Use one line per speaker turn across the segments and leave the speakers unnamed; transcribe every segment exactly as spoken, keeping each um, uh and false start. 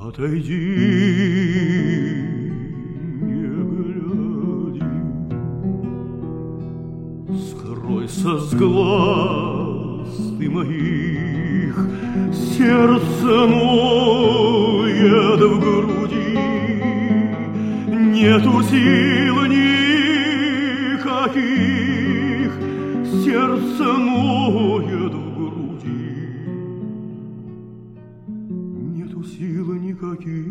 Отойди, не гляди, скройся с глаз ты моих, сердце ноет в груди, нету сил никаких, сердце ноет в груди, нету сил никаких.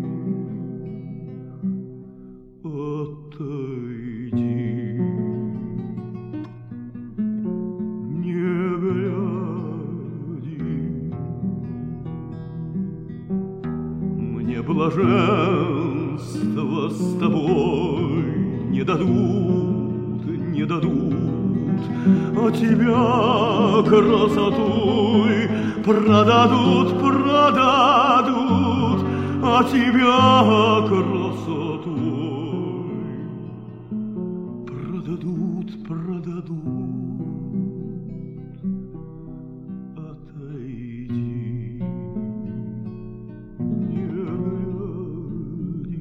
Отойди, не гляди, мне блаженство с тобой не дадут, не дадут, а тебя красотой продадут, продадут, а тебя красотой продадут, продадут. Отойди, не гляди.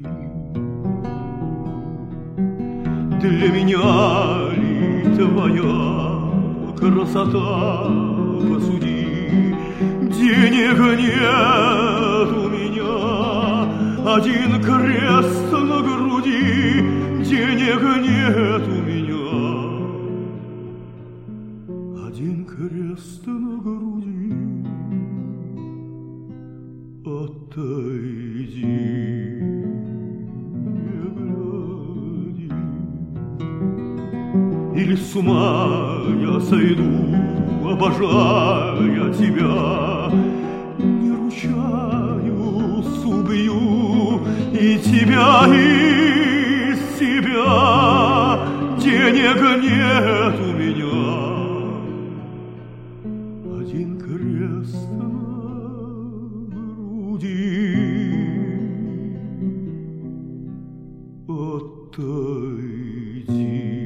Для меня ли твоя красота, посуди, денег нет у меня, один крест на груди, денег нет у меня, один крест на груди. Отойди, не гляди, или с ума я сойду, обожая тебя, не ручаюсь, убью и тебя, и себя, денег нет у меня, один крест на груди. Отойди.